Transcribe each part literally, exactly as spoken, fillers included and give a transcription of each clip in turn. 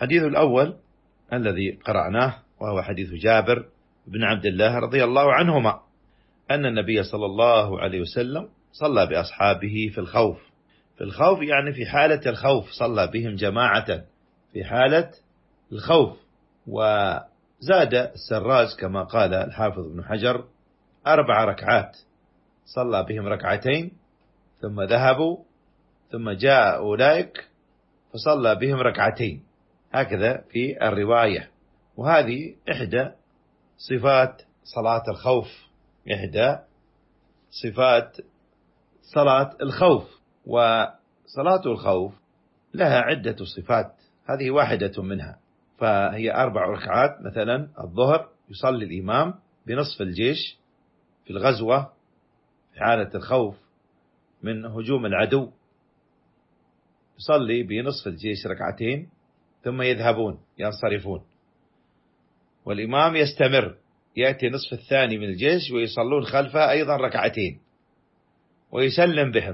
الحديث الأول الذي قرأناه وهو حديث جابر بن عبد الله رضي الله عنهما أن النبي صلى الله عليه وسلم صلى بأصحابه في الخوف في الخوف يعني في حالة الخوف، صلى بهم جماعة في حالة الخوف. وزاد السراج كما قال الحافظ ابن حجر أربع ركعات، صلى بهم ركعتين ثم ذهبوا ثم جاء أولئك فصلى بهم ركعتين، هكذا في الرواية. وهذه إحدى صفات صلاة الخوف، إحدى صفات صلاة الخوف. وصلاة الخوف لها عدة صفات، هذه واحدة منها، فهي أربع ركعات. مثلا الظهر يصلي الإمام بنصف الجيش في الغزوة في حالة الخوف من هجوم العدو، يصلي بنصف الجيش ركعتين ثم يذهبون ينصرفون، والإمام يستمر يأتي نصف الثاني من الجيش ويصلون خلفه أيضا ركعتين ويسلم بهم.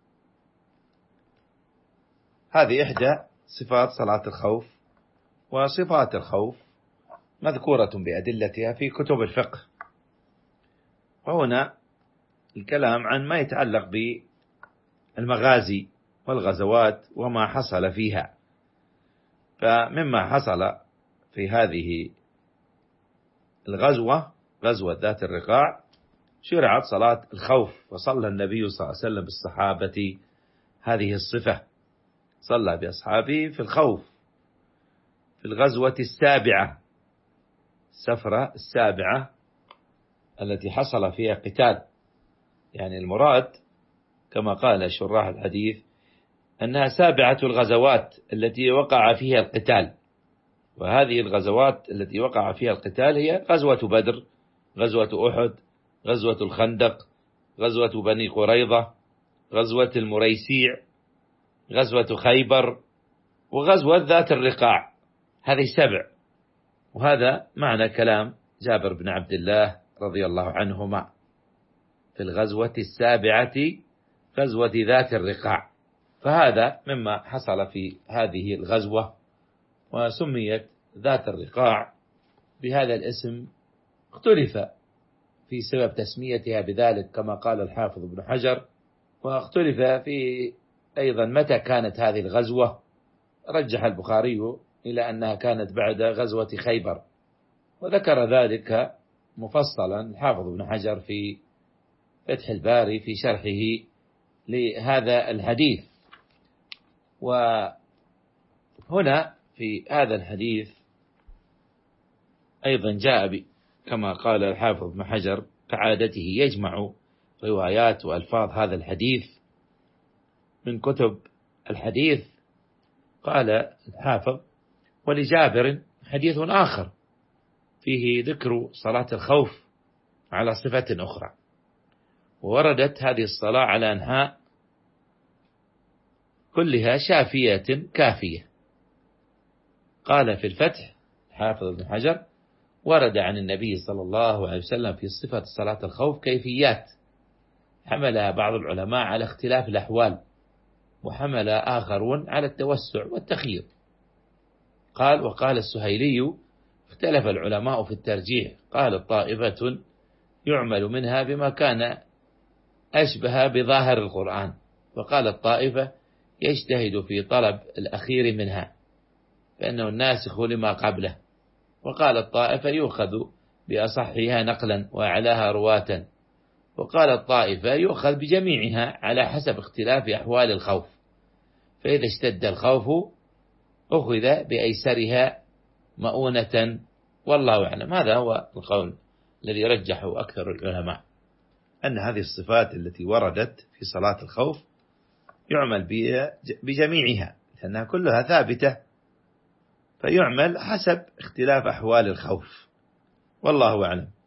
هذه إحدى صفات صلاة الخوف. وصفات الخوف مذكورة بأدلتها في كتب الفقه، وهنا الكلام عن ما يتعلق بالمغازي والغزوات وما حصل فيها. فمما حصل في هذه الغزوة، غزوة ذات الرقاع، شرعت صلاة الخوف، وصلى النبي صلى الله عليه وسلم بالصحابة هذه الصفة، صلى بأصحابه في الخوف في الغزوة السابعة، السفرة السابعة التي حصل فيها قتال. يعني المراد كما قال شراح الحديث أنها سابعة الغزوات التي وقع فيها القتال. وهذه الغزوات التي وقع فيها القتال هي غزوة بدر، غزوة أحد، غزوة الخندق، غزوة بني قريظة، غزوة المريسيع، غزوة خيبر، وغزوة ذات الرقاع. هذه سبع. وهذا معنى كلام جابر بن عبد الله رضي الله عنهما في الغزوة السابعة غزوة ذات الرقاع. فهذا مما حصل في هذه الغزوة، وسميت ذات الرقاع بهذا الاسم. اختلف في سبب تسميتها بذلك كما قال الحافظ ابن حجر، واختلف في أيضا متى كانت هذه الغزوة. رجح البخاري إلى أنها كانت بعد غزوة خيبر، وذكر ذلك مفصلا الحافظ ابن حجر في فتح الباري في شرحه لهذا الحديث. وهنا في هذا الحديث أيضا جاء كما قال الحافظ ابن حجر كعادته يجمع روايات وألفاظ هذا الحديث من كتب الحديث. قال الحافظ: ولجابر حديث آخر فيه ذكر صلاة الخوف على صفة أخرى، ووردت هذه الصلاة على أنحاء كلها شافية كافية. قال في الفتح حافظ ابن حجر: ورد عن النبي صلى الله عليه وسلم في صفة صلاة الخوف كيفيات حملها بعض العلماء على اختلاف الأحوال، وحمل آخرون على التوسع والتخيير. قال: وقال السهيلي: اختلف العلماء في الترجيح، قال طائفة يعمل منها بما كان أشبه بظاهر القرآن، وقال الطائفة يجتهد في طلب الأخير منها فإنه الناسخ لما قبله، وقال الطائفة يؤخذ بأصحها نقلا وأعلاها رواة، وقال الطائفة يؤخذ بجميعها على حسب اختلاف أحوال الخوف، فإذا اشتد الخوف أخذ بأيسرها مؤونة، والله أعلم. هذا هو القول الذي رجحه أكثر العلماء، أن هذه الصفات التي وردت في صلاة الخوف يعمل بجميعها لأنها كلها ثابتة، فيعمل حسب اختلاف أحوال الخوف، والله أعلم.